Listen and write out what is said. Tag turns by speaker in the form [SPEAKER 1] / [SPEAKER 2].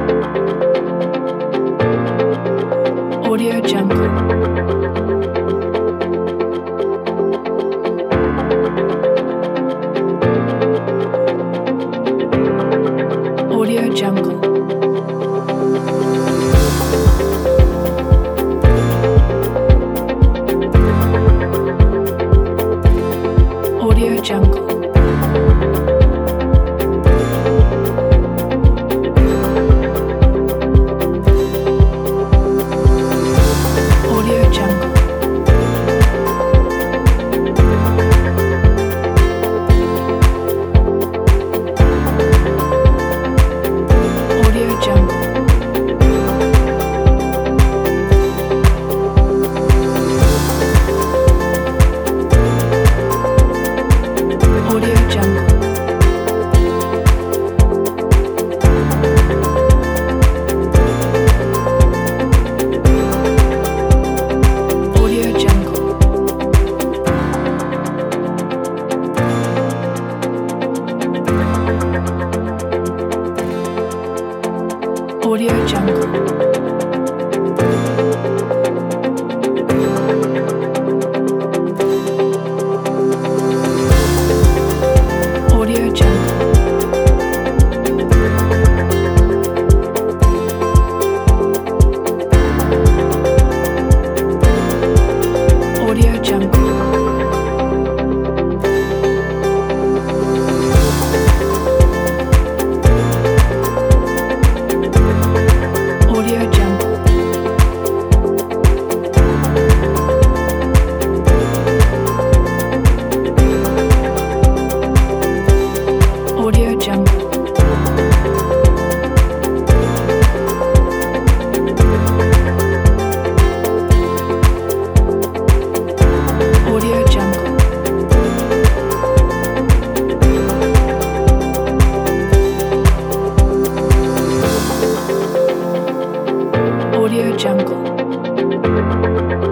[SPEAKER 1] Audio Jungle. Audio Jungle. Audio Jungle. Audio Jungle. Audio Jungle. Audio Jungle. Audio Jungle. Audio Jungle. Audio Jungle. Audio Jungle. Audio Jungle. Audio Jungle. Audio Jungle. Audio Jungle.